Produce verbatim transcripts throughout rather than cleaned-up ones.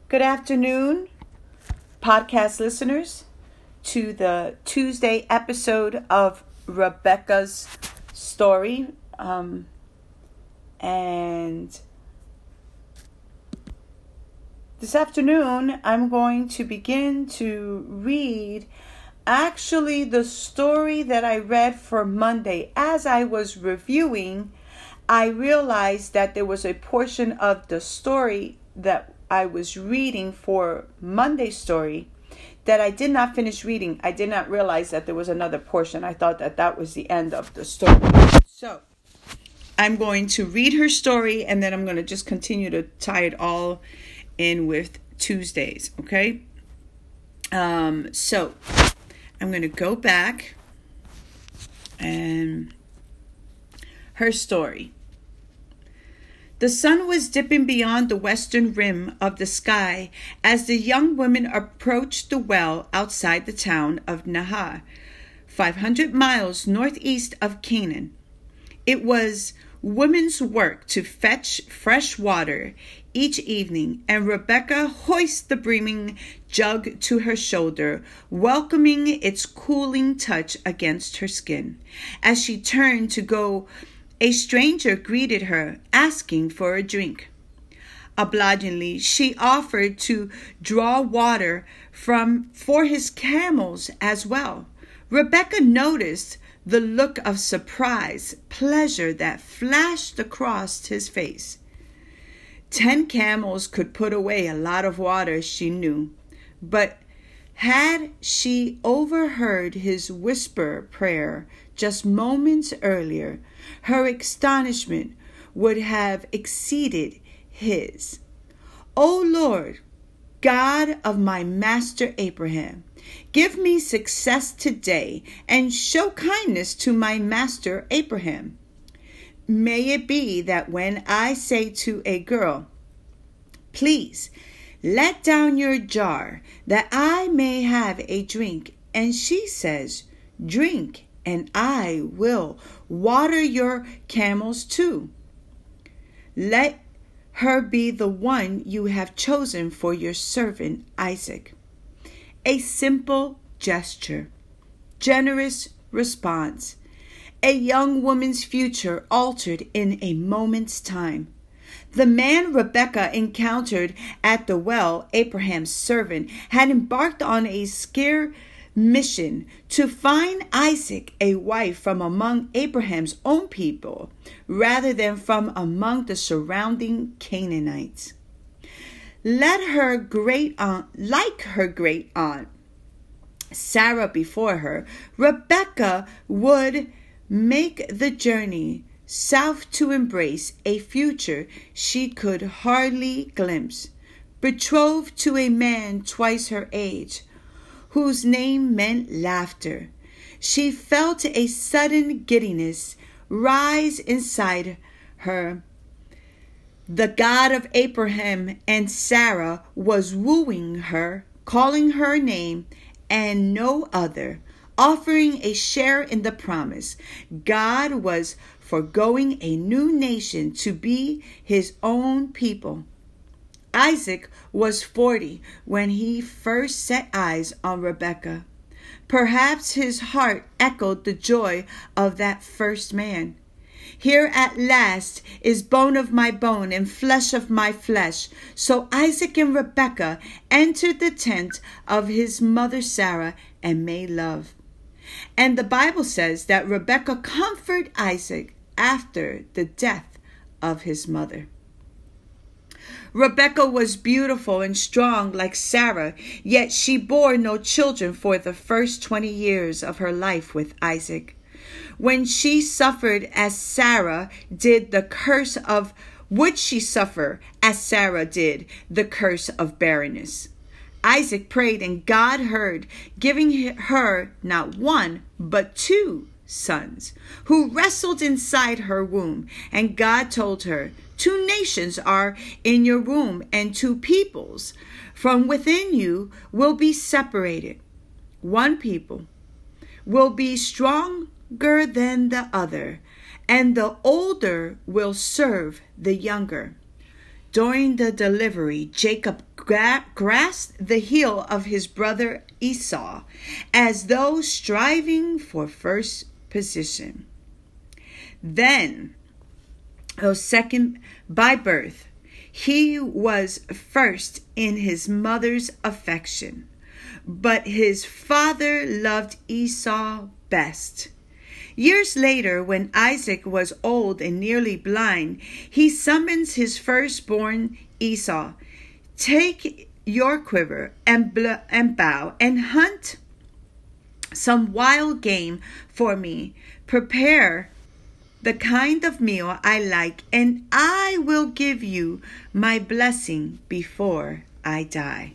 Good afternoon, podcast listeners, to the Tuesday episode of Rebecca's Story. Um, and this afternoon, I'm going to begin to read actually the story that I read for Monday. As I was reviewing, I realized that there was a portion of the story that I was reading for Monday's story that I did not finish reading. I did not realize that there was another portion. I thought that that was the end of the story. So I'm going to read her story and then I'm going to just continue to tie it all in with Tuesdays. Okay. Um, so I'm going to go back and her story. The sun was dipping beyond the western rim of the sky as the young women approached the well outside the town of Nahar, five hundred miles northeast of Canaan. It was women's work to fetch fresh water each evening, and Rebecca hoisted the brimming jug to her shoulder, welcoming its cooling touch against her skin. As she turned to go, a stranger greeted her, asking for a drink. Obligingly, she offered to draw water from for his camels as well. Rebecca noticed the look of surprise, pleasure that flashed across his face. Ten camels could put away a lot of water, she knew, but had she overheard his whisper prayer just moments earlier, her astonishment would have exceeded his. O Lord, God of my master Abraham, give me success today and show kindness to my master Abraham. May it be that when I say to a girl, please let down your jar that I may have a drink, and she says, drink, and I will water your camels too. Let her be the one you have chosen for your servant Isaac. A simple gesture, generous response, a young woman's future altered in a moment's time. The man Rebecca encountered at the well, Abraham's servant, had embarked on a scare mission to find Isaac a wife from among Abraham's own people rather than from among the surrounding Canaanites. Let her great aunt, like her great aunt Sarah before her, Rebecca would make the journey south to embrace a future she could hardly glimpse, betrothed to a man twice her age, whose name meant laughter. She felt a sudden giddiness rise inside her. The God of Abraham and Sarah was wooing her, calling her name and no other, offering a share in the promise. God was foregoing a new nation to be his own people. Isaac was forty when he first set eyes on Rebecca. Perhaps his heart echoed the joy of that first man. Here at last is bone of my bone and flesh of my flesh. So Isaac and Rebekah entered the tent of his mother Sarah and made love. And the Bible says that Rebekah comforted Isaac after the death of his mother. Rebekah was beautiful and strong like Sarah, yet she bore no children for the first twenty years of her life with Isaac. When she suffered as Sarah did the curse of, would she suffer as Sarah did the curse of barrenness? Isaac prayed and God heard, giving her not one, but two sons, who wrestled inside her womb. And God told her, two nations are in your womb, and two peoples from within you will be separated. One people will be stronger than the other, and the older will serve the younger. during the delivery, Jacob gra- grasped the heel of his brother Esau, as though striving for first position. Then, oh, second, by birth, he was first in his mother's affection, but his father loved Esau best. Years later, when Isaac was old and nearly blind, he summons his firstborn Esau. Take your quiver and, bl- and bow and hunt some wild game for me. Prepare the kind of meal I like, and I will give you my blessing before I die.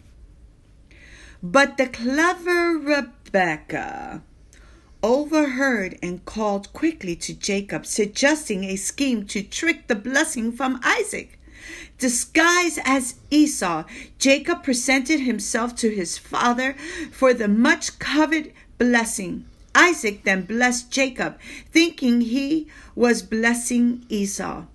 But the clever Rebekah overheard and called quickly to Jacob, suggesting a scheme to trick the blessing from Isaac. Disguised as Esau, Jacob presented himself to his father for the much coveted blessing. Isaac then blessed Jacob, thinking he was blessing Esau.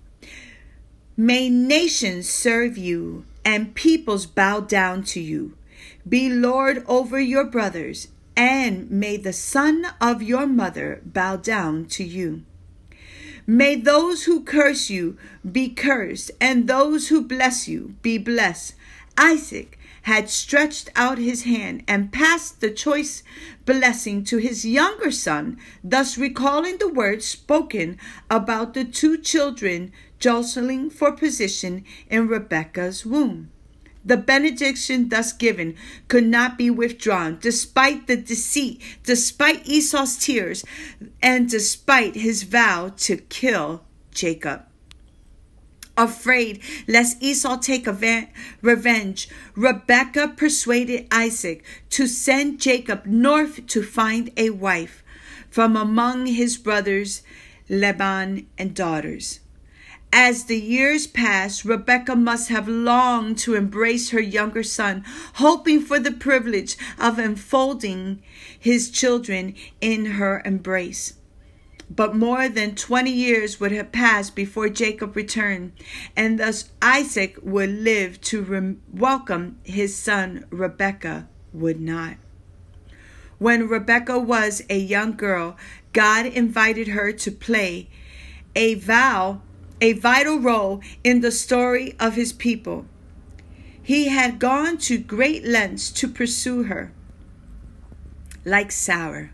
May nations serve you and peoples bow down to you. Be Lord over your brothers, and may the son of your mother bow down to you. May those who curse you be cursed, and those who bless you be blessed. Isaac had stretched out his hand and passed the choice blessing to his younger son, thus recalling the words spoken about the two children jostling for position in Rebekah's womb. The benediction thus given could not be withdrawn, despite the deceit, despite Esau's tears, and despite his vow to kill Jacob. Afraid lest Esau take revenge, Rebekah persuaded Isaac to send Jacob north to find a wife from among his brothers, Laban and daughters. As the years passed, Rebekah must have longed to embrace her younger son, hoping for the privilege of enfolding his children in her embrace. But more than twenty years would have passed before Jacob returned, and thus Isaac would live to re- welcome his son. Rebekah would not. When Rebekah was a young girl, God invited her to play a vow a vital role in the story of his people. He had gone to great lengths to pursue her. Like Sarah,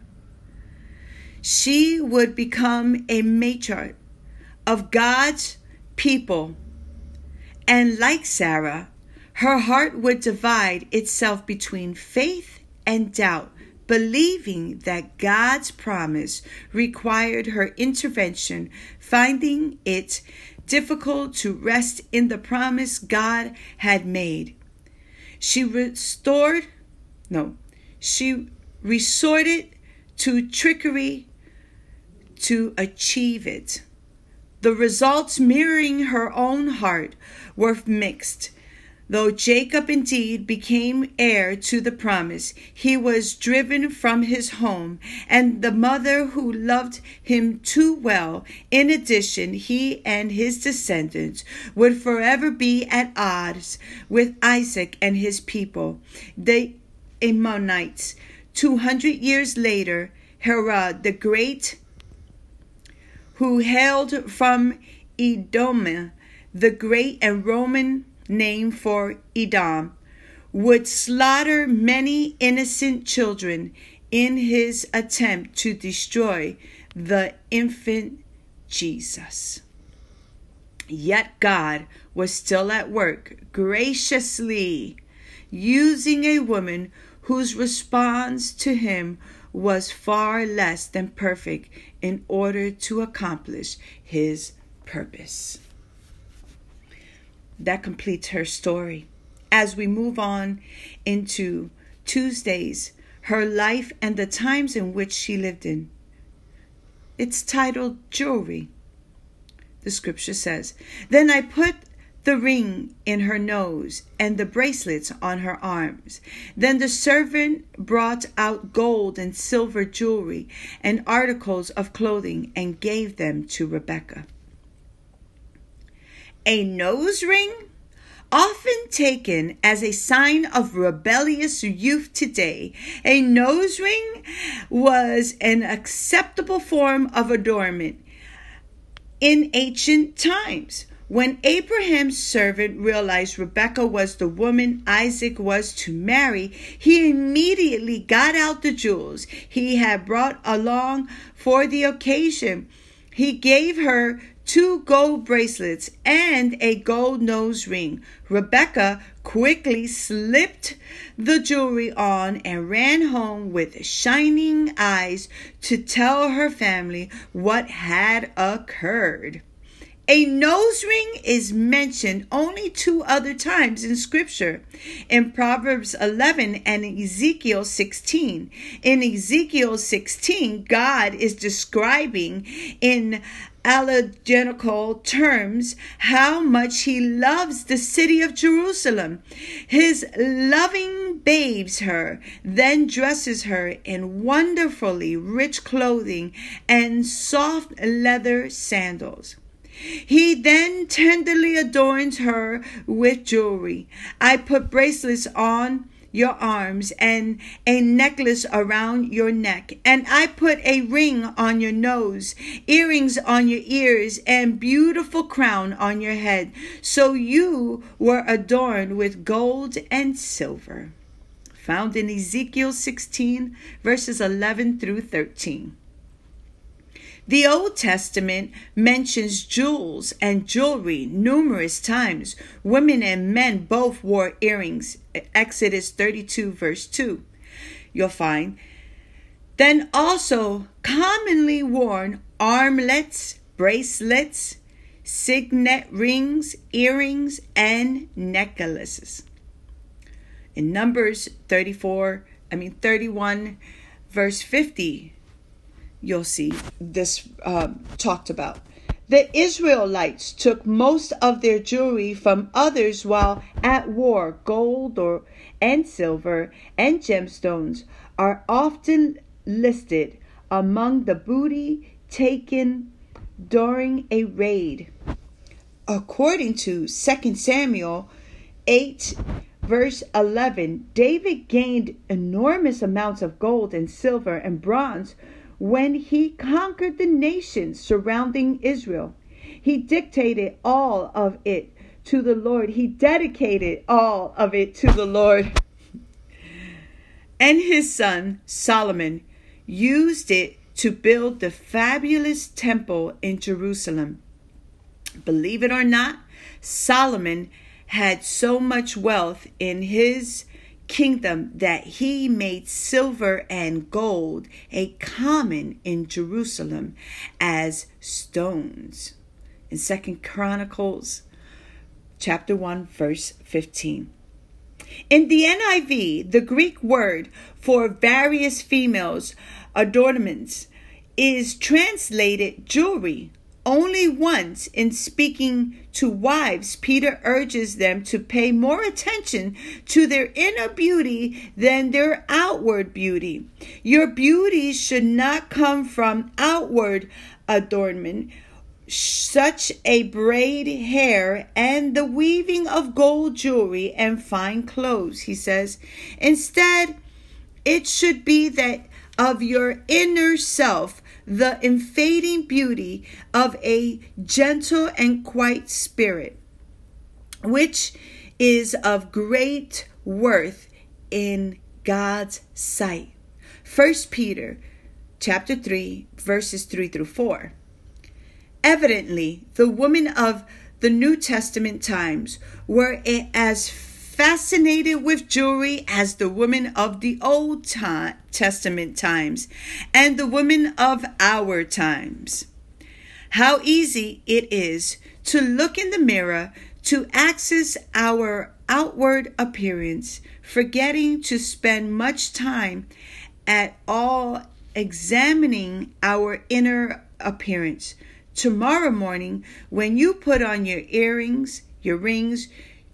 she would become a matriarch of God's people. And like Sarah, her heart would divide itself between faith and doubt, believing that God's promise required her intervention, finding it difficult to rest in the promise God had made. She restored, no, she resorted to trickery to achieve it. The results, mirroring her own heart, were mixed. Though Jacob indeed became heir to the promise, he was driven from his home and the mother who loved him too well. In addition, he and his descendants would forever be at odds with Isaac and his people, the Ammonites. Two hundred years later, Herod the Great, who hailed from Edom, the great and Roman name for Edom, would slaughter many innocent children in his attempt to destroy the infant Jesus. Yet God was still at work, graciously using a woman whose response to him was far less than perfect in order to accomplish his purpose. That completes her story. As we move on into Tuesdays, her life and the times in which she lived in. It's titled Jewelry. The scripture says, "Then I put the ring in her nose and the bracelets on her arms. Then the servant brought out gold and silver jewelry and articles of clothing and gave them to Rebekah." A nose ring Often taken as a sign of rebellious youth today, a nose ring was an acceptable form of adornment in ancient times. When Abraham's servant realized Rebekah was the woman Isaac was to marry, he immediately got out the jewels he had brought along for the occasion. He gave her two gold bracelets and a gold nose ring. Rebekah quickly slipped the jewelry on and ran home with shining eyes to tell her family what had occurred. A nose ring is mentioned only two other times in Scripture, in Proverbs eleven and Ezekiel sixteen. In Ezekiel sixteen, God is describing in allegorical terms how much he loves the city of Jerusalem. His loving bathes her, then dresses her in wonderfully rich clothing and soft leather sandals. He then tenderly adorns her with jewelry. I put bracelets on your arms and a necklace around your neck, and I put a ring on your nose, earrings on your ears, and beautiful crown on your head. So you were adorned with gold and silver. Found in Ezekiel sixteen, verses eleven through thirteen. The Old Testament mentions jewels and jewelry numerous times. Women and men both wore earrings. Exodus thirty-two, verse two. You'll find. Then also commonly worn armlets, bracelets, signet rings, earrings, and necklaces. In Numbers thirty-four, I mean thirty-one, verse fifty. You'll see this uh, talked about. The Israelites took most of their jewelry from others while at war. Gold or and silver and gemstones are often listed among the booty taken during a raid. According to Second Samuel eight, verse eleven, David gained enormous amounts of gold and silver and bronze when he conquered the nations surrounding Israel. He dictated all of it to the Lord. He dedicated all of it to the Lord. And his son Solomon used it to build the fabulous temple in Jerusalem. Believe it or not, Solomon had so much wealth in his kingdom that he made silver and gold a common in Jerusalem as stones. In Second Chronicles chapter one, verse fifteen. In the N I V, the Greek word for various females' adornments is translated jewelry. Only once in speaking to wives, Peter urges them to pay more attention to their inner beauty than their outward beauty. Your beauty should not come from outward adornment, such a braid hair and the weaving of gold jewelry and fine clothes, he says. Instead, it should be that of your inner self, the unfading beauty of a gentle and quiet spirit, which is of great worth in God's sight. First Peter chapter three, verses three through four. Evidently, the women of the New Testament times were as fascinated with jewelry as the women of the Old Testament times and the women of our times. How easy it is to look in the mirror to access our outward appearance, forgetting to spend much time at all examining our inner appearance. Tomorrow morning, when you put on your earrings, your rings,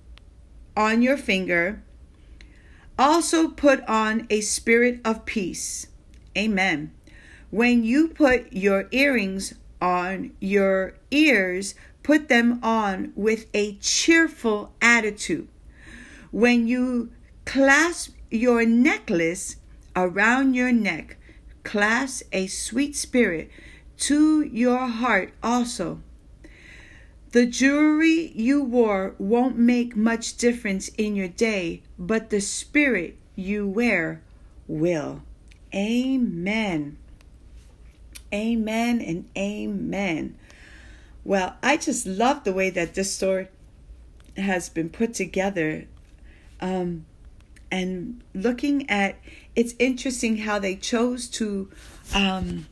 on your finger, also put on a spirit of peace. Amen. When you put your earrings on your ears, put them on with a cheerful attitude. When you clasp your necklace around your neck, clasp a sweet spirit to your heart also. The jewelry you wore won't make much difference in your day, but the spirit you wear will. Amen. Amen and amen. Well, I just love the way that this story has been put together. Um, and looking at, it's interesting how they chose to um,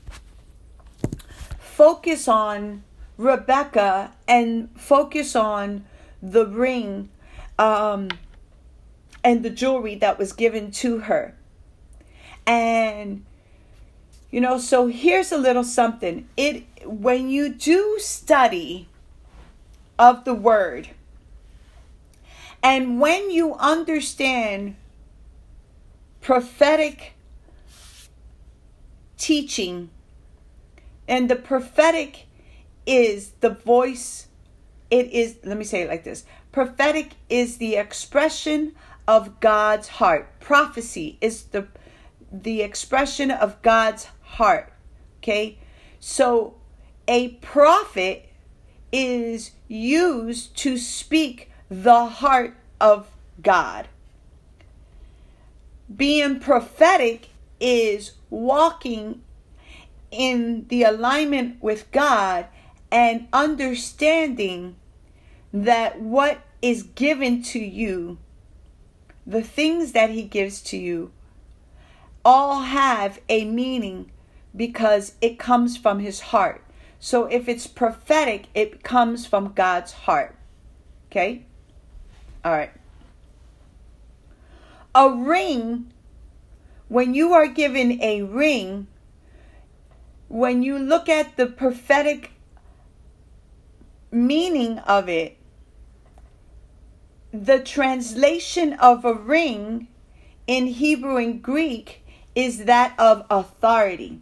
focus on Rebecca and focus on the ring um, and the jewelry that was given to her. And, you know, so here's a little something. It when you do study of the word, and when you understand prophetic teaching, and the prophetic is the voice, it is, let me say it like this. Prophetic is the expression of God's heart. Prophecy is the the expression of God's heart. Okay? So a prophet is used to speak the heart of God. Being prophetic is walking in the alignment with God and understanding that what is given to you, the things that He gives to you, all have a meaning because it comes from His heart. So if it's prophetic, it comes from God's heart. Okay? All right. A ring, when you are given a ring, when you look at the prophetic meaning of it, the translation of a ring in Hebrew and Greek is that of authority.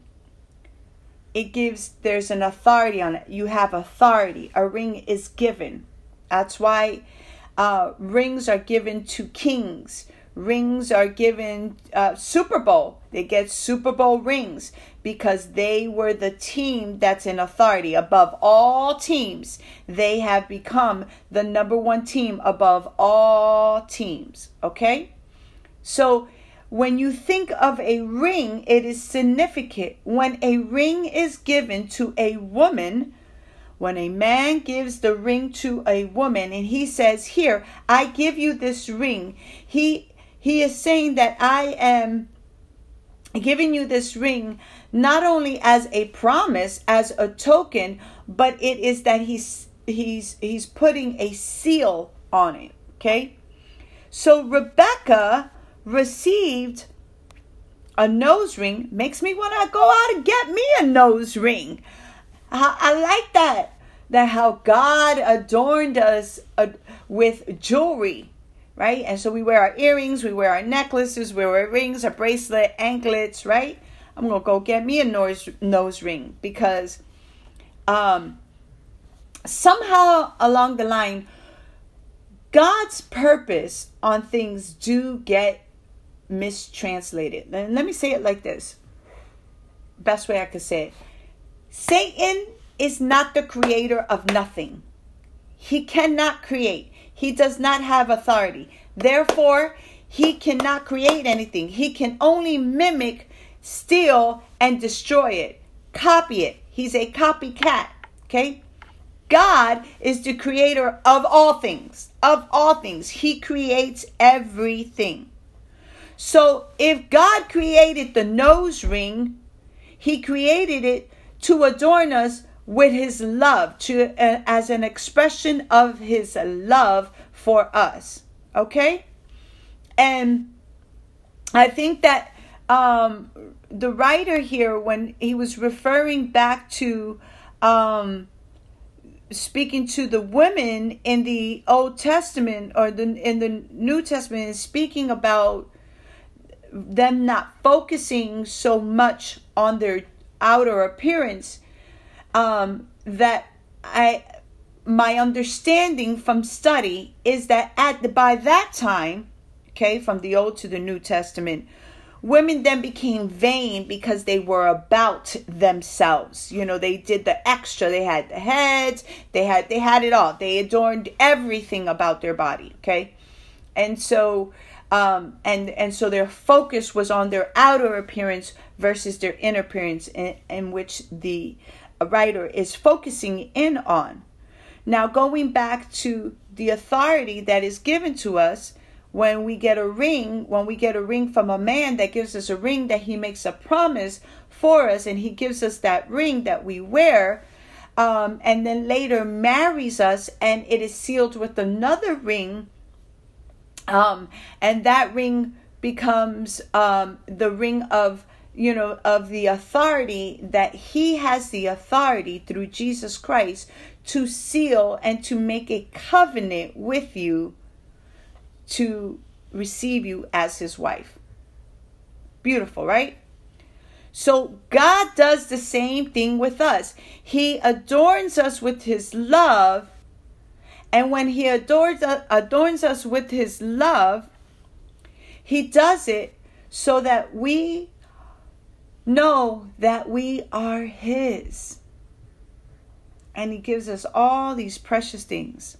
It gives, there's an authority on it. You have authority. A ring is given. That's why uh, rings are given to kings. Rings are given, uh, Super Bowl. They get Super Bowl rings because they were the team that's in authority. Above all teams, they have become the number one team above all teams. Okay? So when you think of a ring, it is significant. When a ring is given to a woman, when a man gives the ring to a woman and he says, here, I give you this ring. He, he is saying that I am giving you this ring not only as a promise, as a token, but it is that he's, he's, he's putting a seal on it. Okay. So Rebecca received a nose ring. Makes me want to go out and get me a nose ring. I, I like that. That how God adorned us uh, with jewelry, right? And so we wear our earrings, we wear our necklaces, we wear rings, a bracelet, anklets, right? I'm going to go get me a nose, nose ring because um, somehow along the line, God's purpose on things do get mistranslated. And let me say it like this. Best way I could say it. Satan is not the creator of nothing. He cannot create. He does not have authority. Therefore, he cannot create anything. He can only mimic, steal, and destroy it. Copy it. He's a copycat. Okay? God is the creator of all things. Of all things. He creates everything. So if God created the nose ring, He created it to adorn us with His love, to uh, as an expression of His love for us. Okay? And I think that um, the writer here, when he was referring back to um, speaking to the women in the Old Testament or the in the New Testament, is speaking about them not focusing so much on their outer appearance, um, that I my understanding from study is that at the, by that time, okay, from the Old to the New Testament, women then became vain because they were about themselves. You know, they did the extra. They had the heads. They had they had it all. They adorned everything about their body. Okay, and so um, and and so their focus was on their outer appearance versus their inner appearance, in, in which the writer is focusing in on. Now, going back to the authority that is given to us. When we get a ring, when we get a ring from a man that gives us a ring, that he makes a promise for us, and he gives us that ring that we wear, um, and then later marries us, and it is sealed with another ring, um, and that ring becomes um, the ring of, you know, of the authority that he has the authority through Jesus Christ to seal and to make a covenant with you, to receive you as his wife. Beautiful, right? So God does the same thing with us. He adorns us with his love. And when he adorns, adorns us with his love, he does it so that we know that we are his. And he gives us all these precious things.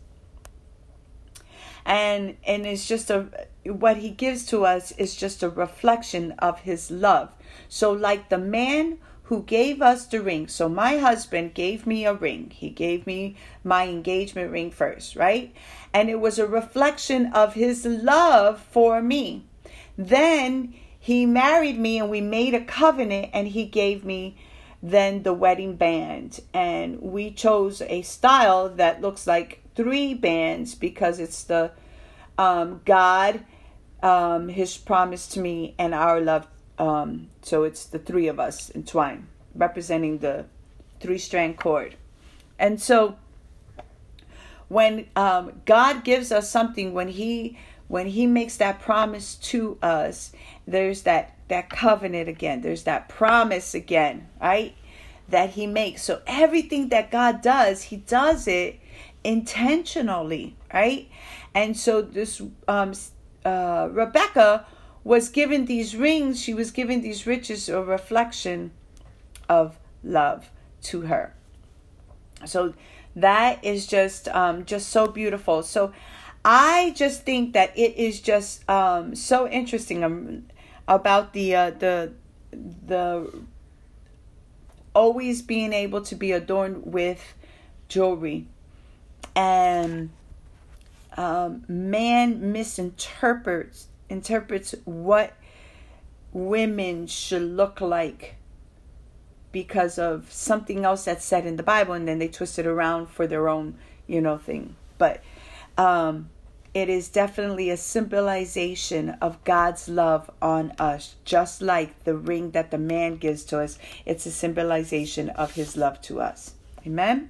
And and it's just a what he gives to us is just a reflection of his love. So like the man who gave us the ring. So my husband gave me a ring. He gave me my engagement ring first, right? And it was a reflection of his love for me. Then he married me and we made a covenant, and he gave me then the wedding band. And we chose a style that looks like three bands because it's the um, God, um, his promise to me, and our love. Um, so it's the three of us entwined, representing the three-strand cord. And so when um, God gives us something, when he when he makes that promise to us, there's that that covenant again. There's that promise again, right? That he makes. So everything that God does, he does it intentionally, right? And so this um, uh, Rebecca was given these rings. She was given these riches, a reflection of love to her. So that is just um, just so beautiful. So I just think that it is just um, so interesting um, about the uh, the the always being able to be adorned with jewelry. And um, man misinterprets interprets what women should look like because of something else that's said in the Bible, and then they twist it around for their own, you know, thing. But um, it is definitely a symbolization of God's love on us, just like the ring that the man gives to us. It's a symbolization of his love to us. Amen.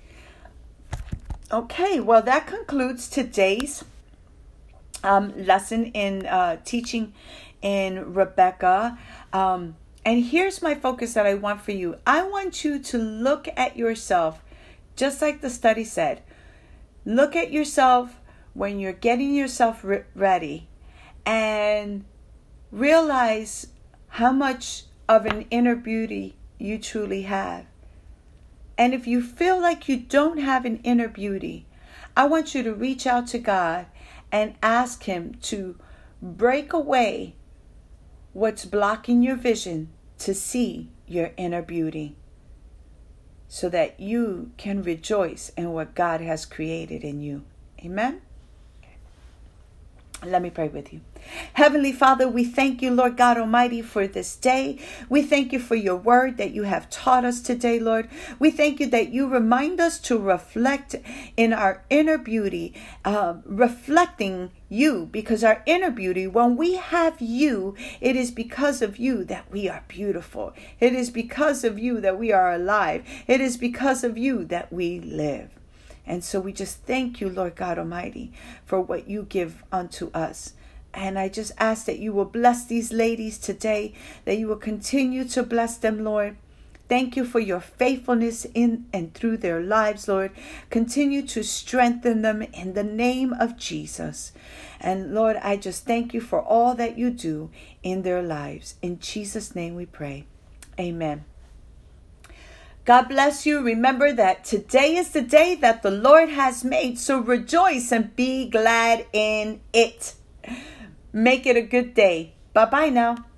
Okay, well, that concludes today's um, lesson in uh, teaching in Rebecca. Um, and here's my focus that I want for you. I want you to look at yourself, just like the study said. Look at yourself when you're getting yourself re- ready and realize how much of an inner beauty you truly have. And if you feel like you don't have an inner beauty, I want you to reach out to God and ask him to break away what's blocking your vision to see your inner beauty, so that you can rejoice in what God has created in you. Amen. Let me pray with you. Heavenly Father, we thank you, Lord God Almighty, for this day. We thank you for your word that you have taught us today, Lord. We thank you that you remind us to reflect in our inner beauty, uh, reflecting you, because our inner beauty, when we have you, it is because of you that we are beautiful. It is because of you that we are alive. It is because of you that we live. And so we just thank you, Lord God Almighty, for what you give unto us. And I just ask that you will bless these ladies today, that you will continue to bless them, Lord, Thank you for your faithfulness in and through their lives, Lord. Continue to strengthen them in the name of Jesus. And Lord, I just thank you for all that you do in their lives. In Jesus' name we pray. Amen. God bless you. Remember that today is the day that the Lord has made, so rejoice and be glad in it. Make it a good day. Bye-bye now.